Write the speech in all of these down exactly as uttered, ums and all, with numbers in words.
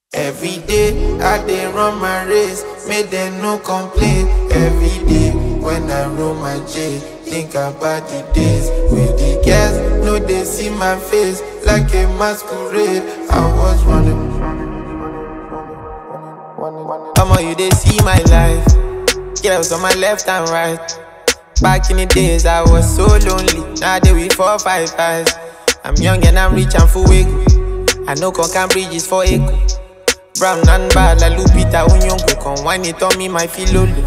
Every day I dey run my race, make them no complain. Every day when I roll my J, think about the days with the girls, no they see my face like a masquerade. I was running. Come on, you they see my life, girls on my left and right. Back in the days I was so lonely, now they with four five guys. I'm young and I'm rich and full wiggle. I know Concan bridges for echo. Brown and bad like Lupita Unyongo. Come wine it on me, my feel low.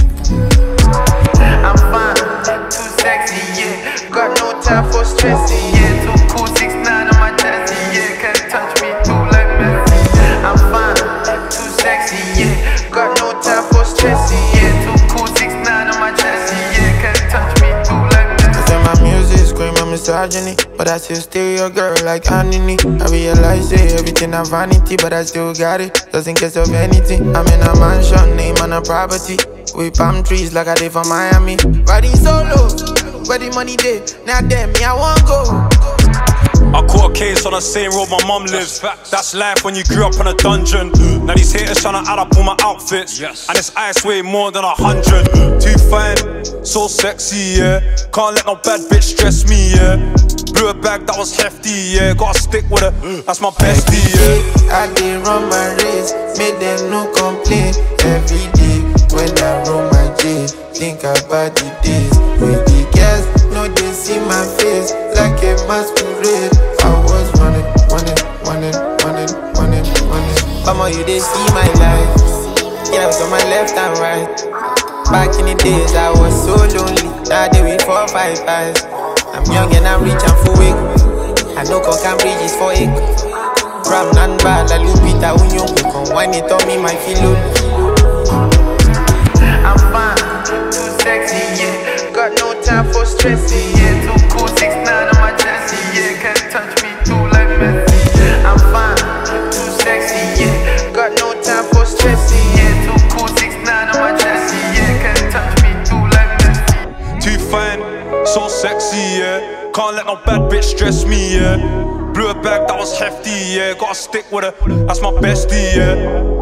I'm fine, too sexy, yeah. Got no time for stressing, yeah. Too cool, six nine on my chest, yeah. Can't touch me too like Messi. I'm fine, too sexy, yeah. Got no time for stressing, yeah. Too cool, six nine on my chest, yeah. Can't touch me too like Messi. I said my music scream my misogyny, but I still steal your girl like Anthony. I realize it, everything a vanity, but I still got it, just in case of anything. I'm in a mansion, name on a property, with palm trees like I did from Miami. Riding solo, where the money dey, now damn me I won't go. I caught a case on the same road my mum lives. That's life when you grew up in a dungeon. Now these haters tryna add up all my outfits, and this ice weigh more than a hundred. Too fine, so sexy, yeah. Can't let no bad bitch stress me, yeah. Blew a bag that was hefty, yeah. Gotta stick with her, that's my bestie, yeah. I did run my race, made them no complain. Every day when I roll my J, think about the days with the girls, no they see my face like a masquerade. I was running, running, running, running, running, running. Come on, you they see my life, girls on my left and right. Back in the days I was so lonely, now they with four five guys. I'm young and I'm rich and full wiggle. I know Concan bridges for echo. Brown and bad like Lupita Unyongo. Come wine it on me, my feel low. I'm fine, too sexy, yeah. Got no time for stressing, yeah. Too cool, six nine on my chest, yeah. Can't touch me too like Messi. I'm fine, too sexy, yeah. Got no time for stressing, yeah. Too cool, six nine on my chest, yeah. Can't touch me too like Messi. Too fine, so sexy, yeah. Can't let no bad bitch stress me, yeah. Blew a bag that was hefty, yeah. Gotta stick with her, that's my bestie, yeah.